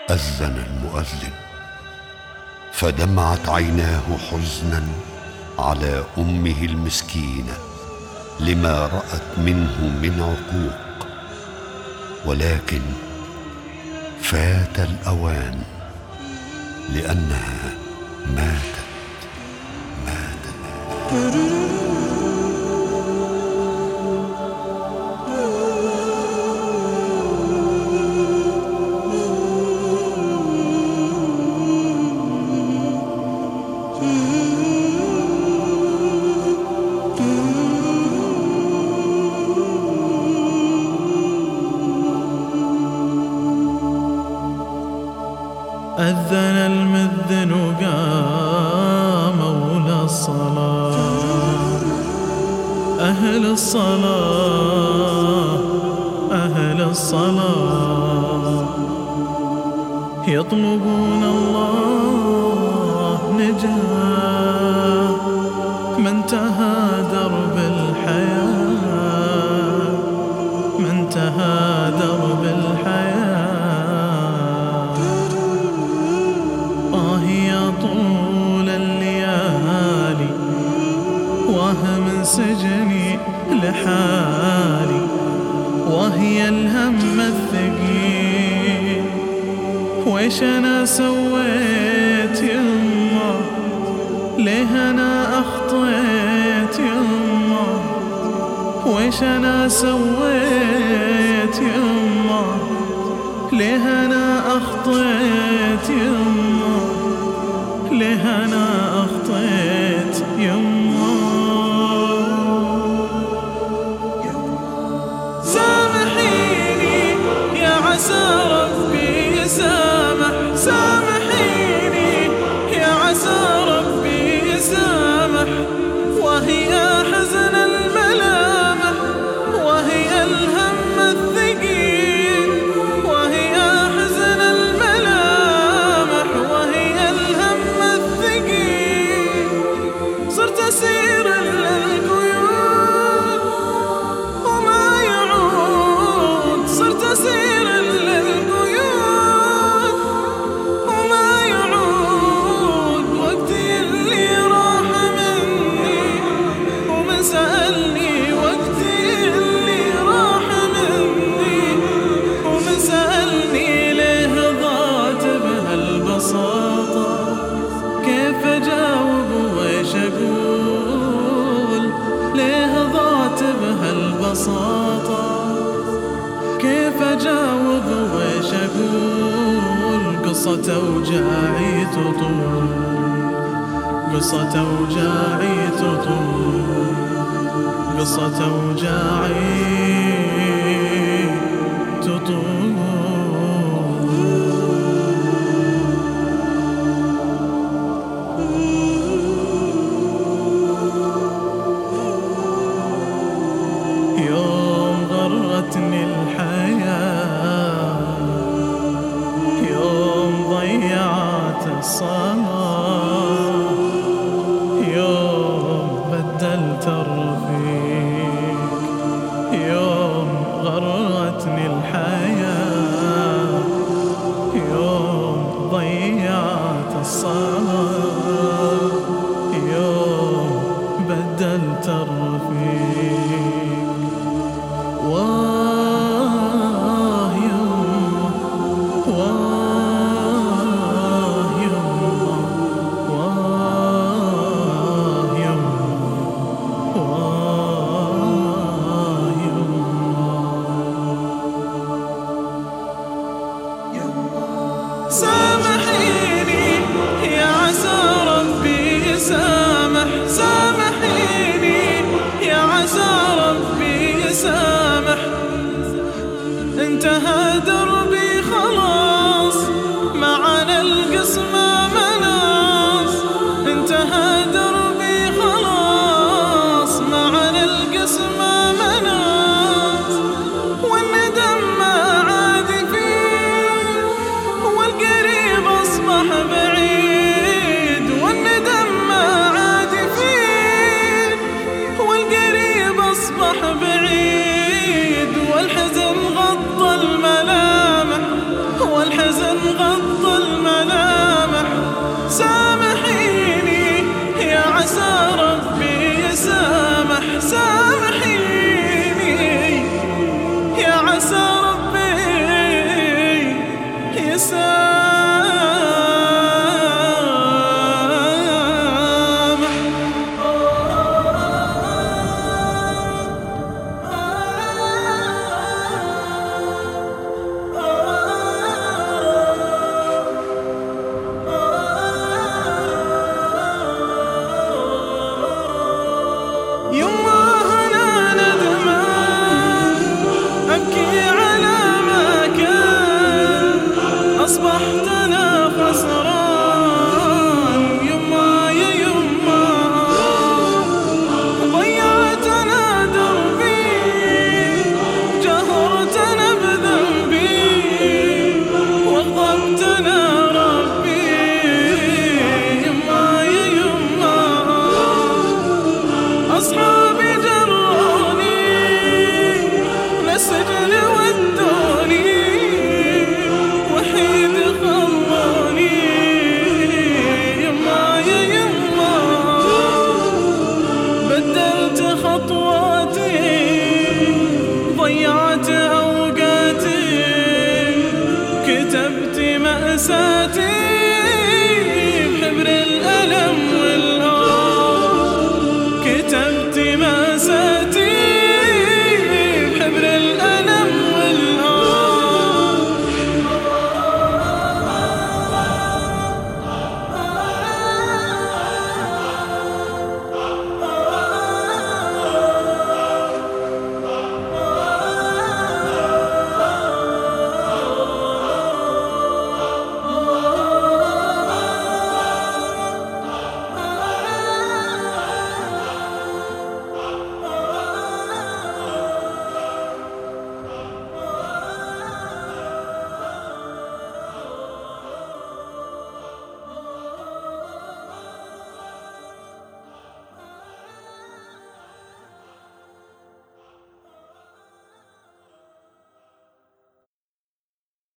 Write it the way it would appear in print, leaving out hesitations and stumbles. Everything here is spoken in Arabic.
أذن المؤذن، فدمعت عيناه حزنا على أمه المسكينة لما رأت منه من عقوق، ولكن فات الأوان لأنها ماتت. أذن المذن قاموا للصلاة، أهل الصلاة أهل الصلاة يطلبون الله نجاة من تهى درب الحياة، من تهى درب الحياة. يا طول الليالي وهم سجني لحالي، وهي الهم الثقيل ويش أنا سويت يما، ليه أنا أخطيت يما، ويش أنا سويت يما، ليه أنا أخطيت يما، ليه أنا أخطيت يما. سامحيني يا عسى ربي يسامح، سامحيني يا عسى ربي يسامح، وهي حزن الملامح وهي الهم الثقيل، وهي حزن الملامح وهي الهم الثقيل. صرت أسير للقيود وما يعود، صرت أسير للقيود وما يعود. وقتي اللي راح مني ومن سألني، وقتي اللي راح مني ومن سألني، ليه ضاعت بهالبساطة، كيف أجاوب ويش أقول، ليه ضاعت بهالبساطة، كيف أجاوب ويش أقول. قصة أوجاعي تطول، قصة أوجاعي تطول، قصة أوجاعي تطول. يوم غرتني الحياة، يوم ضيعت الصلاة، يوم بدلت الرفيق، يوم غرتني الحياة، يوم ضيعت الصلاة، يوم بدلت الرفيق. واه يما، واه يما، واه يما، واه يما. سامحيني يا عسى ربي يسامح، سامحيني يا عسى ربي يسامح. انتهى دربي خلاص، معنا القسمة مناص، انتهى دربي خلاص، معنا القسمة مناص. والندم ما عاد فيه والقريب أصبح بعيد، والندم ما عاد فيه والقريب أصبح بعيد. غض الملامح. سامحيني يا عسى ربي يسامح، سامحيني يا عسى ربي يسامح. أصبحت أنا خسران يما يا يما، ضيعت أنا دربي، جهرت أنا بذنبي، وغضبت أنا ربي يما يا يما. أصحابي جروني للسجن ودوني، وحيد خلوني يما يا يما. بدلت خطواتي، ضيعت أوقاتي، كتبت مأساتي بحبر الألم